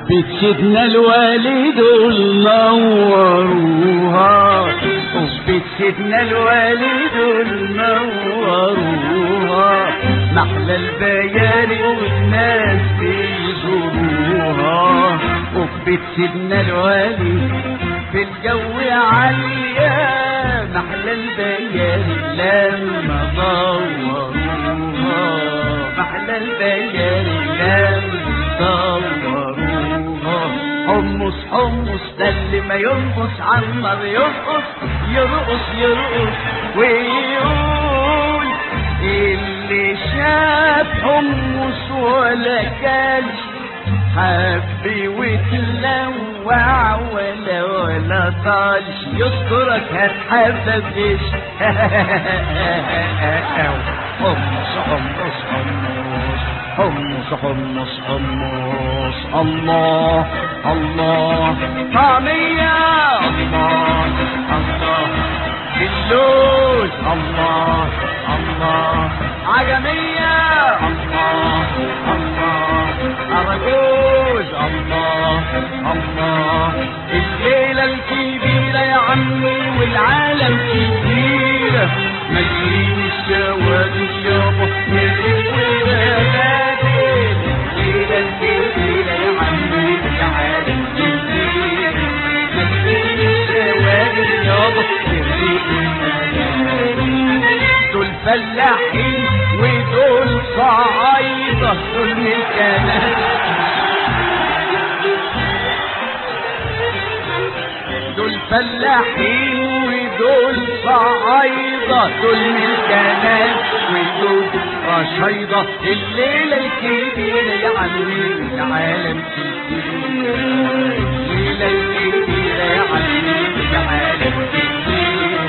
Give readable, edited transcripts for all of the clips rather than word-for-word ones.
بيت سيدنا الوالد نوروها، بيت سيدنا الوالد نوروها، محلى البياري والناس بيزوروها. وبيت سيدنا الوالد في الجو عالية، محلى البياري لما دوروها، محلى البياري لما دوروها. حمص حمص ده اللي ما يرقص عالنار يرقص، يرقص يرقص ويقول اللي شاف حمص ولا كلش حبي وتلوع ولا طالش، يذكرك هتحببش. حمص حمص حمص حمص حمص حمص، الله الله طعمية، الله الله باللوز، الله الله عجمية، الله الله أرجوز، الله الله الليلة الكبيرة يا عمي والعالم كبيرة، مجرين الشوادي يابا يريد ويبادل. الليلة الكبيرة يا عمي والعالم كبيرة، مجرين الشوادي يابا يريد ويبادل. دول فلاحين ودول صعايدة، دول من الكنات، دول فلاحين ودول صعايدة، دول من الكنات ودول رشيدة. الليلة الكبيرة يا عمي العالم كبير، الليلة الكبيرة يا عمي العالم كبير،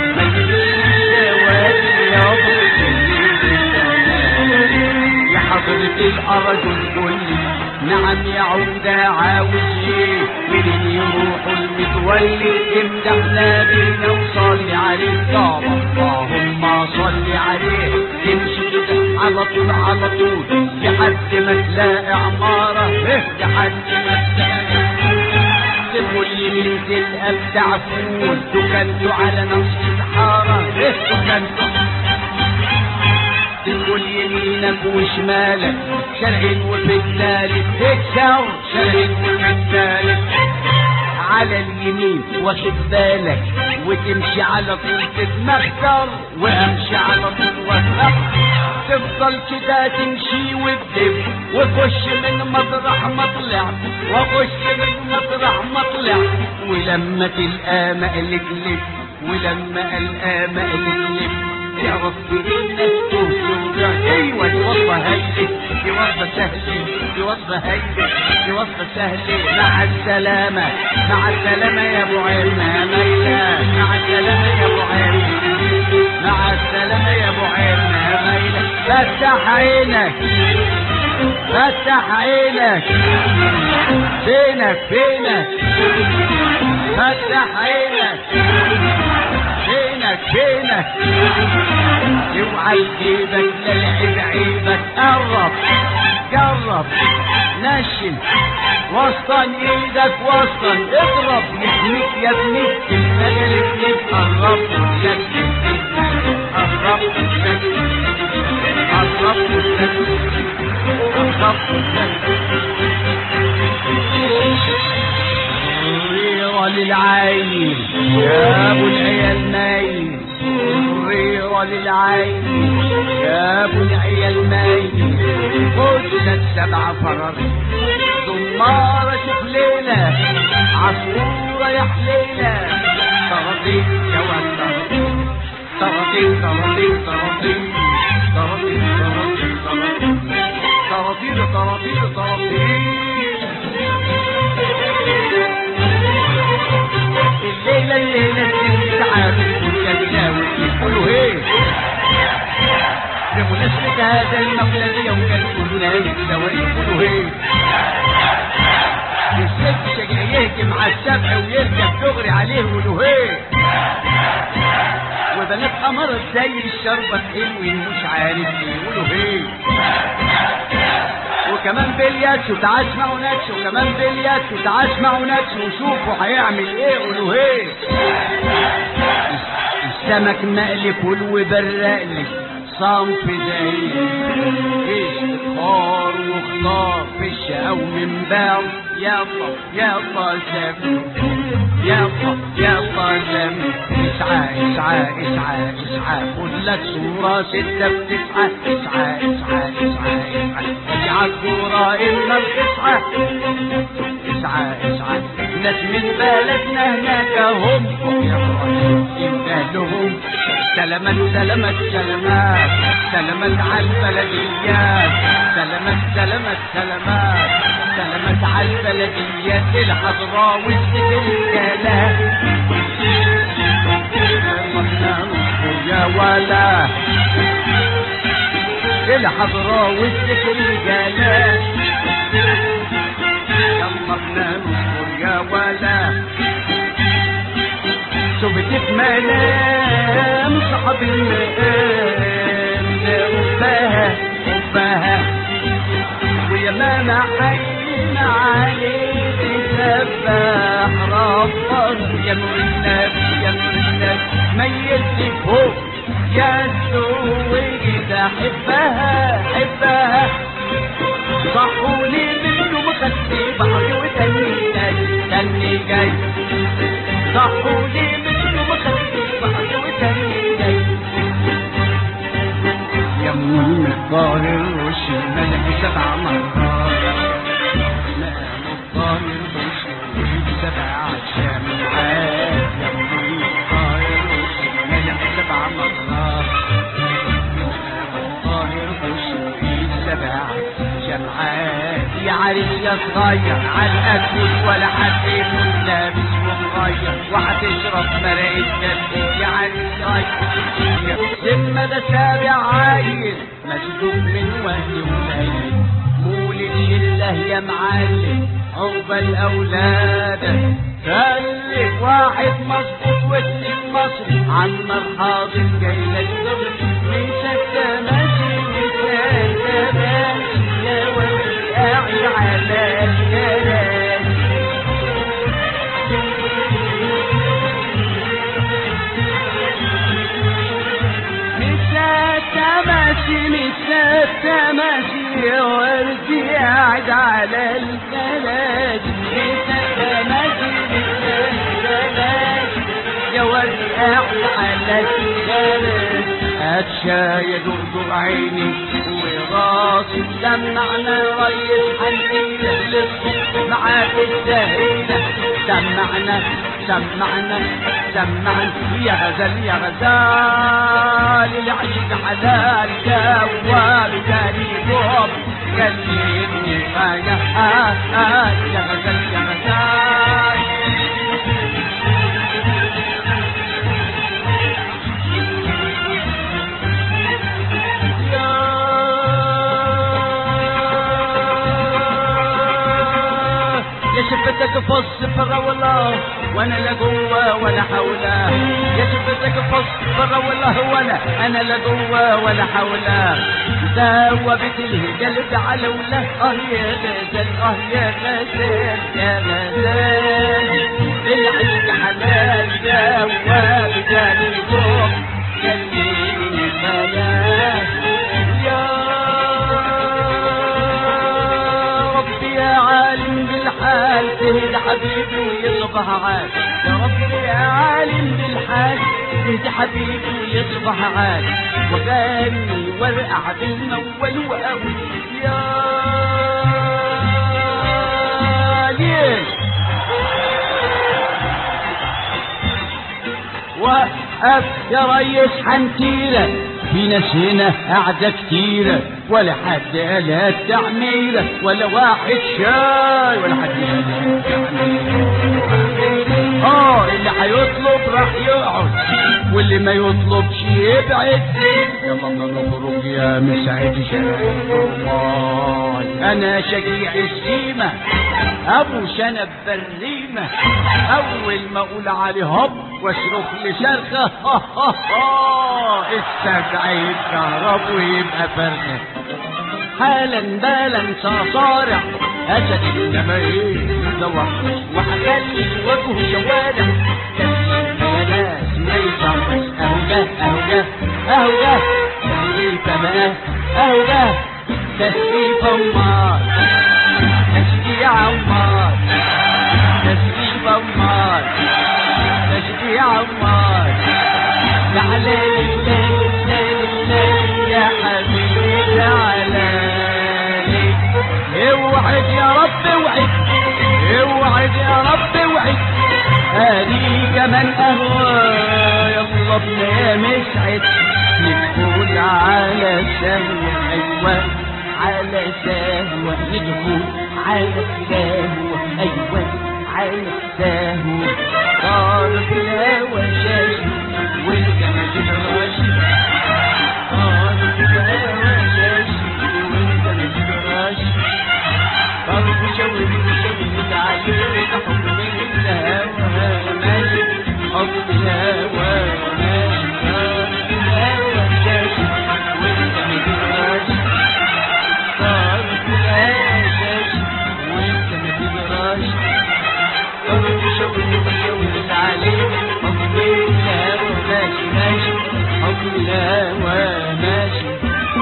يا حضرة الأرجل كلي نعم يا عودة عاوز ايه، منين يروح المتولي امدحنا بينا وصلي عليه طبعا، اللهم صلي عليه. تمشي كده على طول على طول لحد ما تلاقي عمارة، لحد ما تلاقي تقول يمين تلقى بتاع فول، دكانته على نفس الحارة، دكانته تقول يمينك وشمالك، شرق وفي الثالث تكسر، شرق وفي الثالث على اليمين واخد بالك، وتمشي على طول تتمخسر، وامشي على طول واتمخسر، تفضل كده تمشي وتدب، وخش من مطرح ما طلعت، وخش من مطرح ما طلعت، ولما تلقى مقلب لب، ولما القى مقلب لب تعرف بإنك توجع. ايوه دي وصفة هايلة، دي وصفة سهلة، دي وصفة هايلة، دي وصفة سهلة. مع السلامة مع السلامة يا ابو عيرنا ميلة، مع السلامة يا ابو عيرنا، مع السلامة يا ابو عيرنا ميلة. فتح عينك فتح عينك، فينك فينك، فتح عينك فينك فينك، اوعى يجيبك للعب عيبك، قرب جرب نشن وسطن ايدك وسطن، اضرب يحميك يا ابني المجال ابني، قرب لك قرب لك قرب لك قرب لك للعين يا ابو العيال نايم، الريرة للعين يا ابو العيال نايم. خد لك 7 فراري دمارة شخليلة، عصفورة يا حليلة، طراطيل يا واد طراطيل، طراطيل طراطيل طراطيل طراطيل طراطيل طراطيل طراطيل. الليلة الليلة تعالوا يا بلاوي يقولوا ايه، بمناسبة هذا المولد يوم كلنا يتساوي يقولوا ايه، الست شجع يهجم على السبع ويركب دغري عليه ويقولوا ايه، وبنات قمرت زي الشربة حلوين مش عارف يقولوا ايه، وكمان بلياتشو تعال اسمعوا ناتشو وكمان بلياتشو تعال اسمعوا ناتشو وشوفوا هيعمل ايه قولوا ايه. السمك مقلي كل وبرقلي صنف زي اختار واختار فيش او من باو يلا يلا زم يلا زم اسعى خد لك صورة 6 ب9 اسعى اجعل صورة إلا اسعى ناس من بلدنا هناك هم يبهلهم سلامات على البلديات سلامات على البلديات الحضراء والسجلات يا ولا الحضراء والسجلات يلا بننصر يا ولا شوفتك منام صحب المقام حبها ويا ماما حين عليك سبح ربك يا نور النبي ميلتي فوق يا سويت حبها صحوني منه مخدي بعضي وتاني جاي صحوني منه مخدي بعضي وتاني جاي يا من الطاهر وش الملك 7 مرات الطاهر وش الملك 7 شمعات يا من الطاهر وش الملك 7 مرات الطاهر وش الملك 7 شمعات يا عريس يا صغير على الأكل ولا حد يكون لابس ومغير وهتشرب مرقة كبد يا عريس صغير ذمة ده 7 عايل مشدود من وهد قليل مولد شله يا معلم عقبال أولادك خليك واحد مظبوط واسم مصري عمر حاضر جاي لك دغري مسكة ماشي مسكة ماشي يا ولي قاعد على الكلام مسكة ماشي يا ولدي قاعد على الكلام مسكة ماشي يا ولدي قاعد على الكلام هاتشاي دور عيني وراسي سمعنا ريس حنينة للصبح معاك السهيلة سمعنا يا غزال العيد حلال جوال جاني بوب كلمني يا غزال شفتك في الصفرة والله وانا لا جوا ولا حوله يا شفتك في الصفرة والله ولا انا لا جوا ولا حوله ذوبت القلب على وله يا غزال يا غزال العيد حلال ذوب جاني فوق كلمني خلاص يا عالم بالحال تهدى حبيبي ويصبح عاد يا رب يا عالم بالحال تهدى حبيبي ويصبح عاد وغني وارقع بالمول وقوي يا ليش وقف يا ريس حنتيرة في ناس هنا قاعدة كتيرة ولا حد قالها التعميرة ولا واحد شاي ولا حد قالها التعميرة اللي هيطلب راح يقعد واللي ما يطلبش يبعد يلا نخرج يا مسعد شاي انا شجيع السيمة ابو شنب بريمة اول ما اقول عليه هب واشرف لي شرخة السبع يتكهرب ويبقى فرخة حالا بالا سأصارع أسد إنما إيه متوحش وهخلي وجهه شوارع تسليم يا ناس ما يصحش أهو جه أهو جه أهو جه تسليم بقى أهو جه تسليم أمار تشجيع أمار تسليم أمار تشجيع أمار تعالى يا حبيبي تعالى اوعد يا رب اوعد اوعد يا رب اوعد هادي كمان قهوة يلا بنا يا مسعد ندخل على سهوة ايوه على سهوة ندخل على سهوة ايوه على سهوة صار في الهوا شاشة والجمال الراشد صار في الهوا شاشة والجمال الراشد صار شوي تعالي حب الهوا ماشي حب الهوا ماشي صار في الهوا شاشة والجمال الراشد صار في الهوا شاشة والجمال الراشد صار شوي تعالي حب الهوا ماشي ماشي حب الهوا ماشي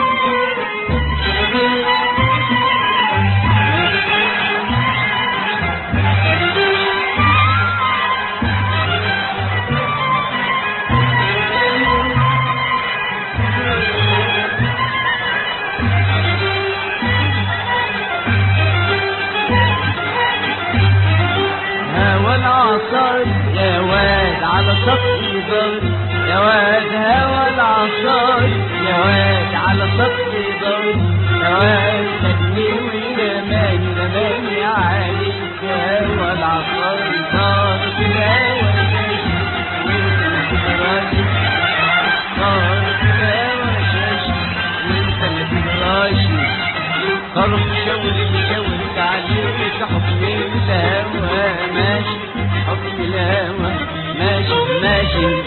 العصار يا واد على سطح ضر يا واد هوا العصار يا واد على سطح ضر يا واد خدني ورماني رماني عليك هوا العصار صار في الهوا شاشة وانت ما تدراش صار في الهوا شاشة وانت ما تدراش صار شاورت عليك حكم الهوا ماشي حكم الهوا ماشي ماشي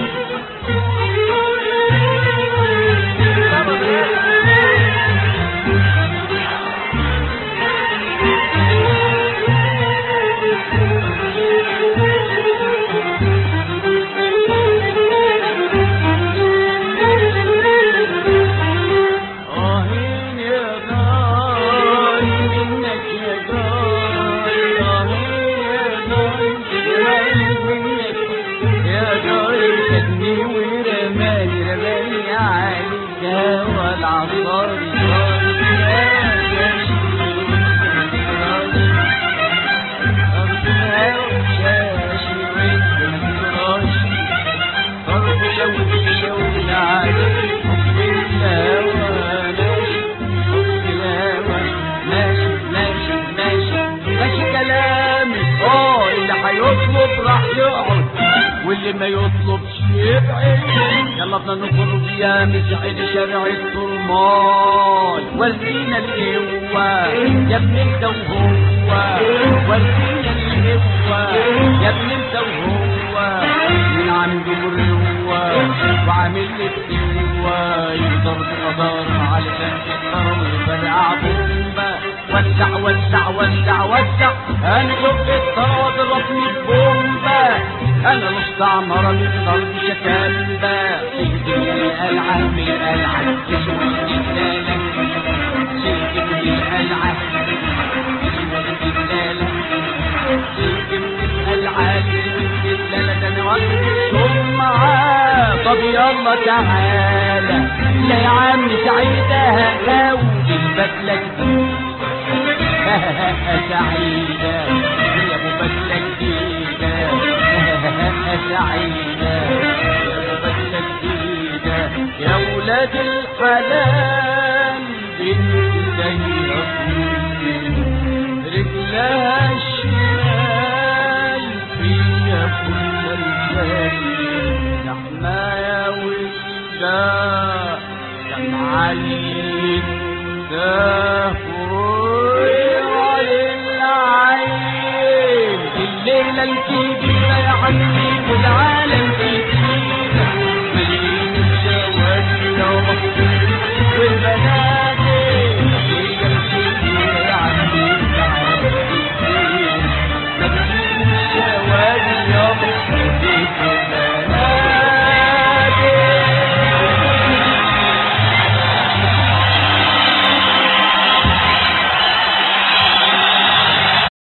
واللي ما يطلبش يبعد يلا بدنا نخرج يا مسعد شارع الطرمال ورينا القوة يا ابن انت وهو ورينا القوة يا ابن انت وهو من عنده مروة وعامل القوة يقدر بقدر على شمس الكرم ويفرقع بومبا وسع وسع وسع وسع انا شفت الثروة ضربني بومبا انا مستعمرة من ضرب شكامبا سيدي القلعة من القلعة تشوي جدالك سيدي القلعة تشوي جدالك سيدي القلعة تشوي جدالك انا وقت معاه طب يلا تعالى لا يا عم سعيدة هاودي البدلة سعيدة يا ابو بدلة جديدة سعيدة يا ابو بدلة جديدة يا ولاد الحلال بنتي رجلها الشمال فيها كل الفاتن لحمة يا ولدها كم عليك ده الليلة الكبيرة يا عمي والعالم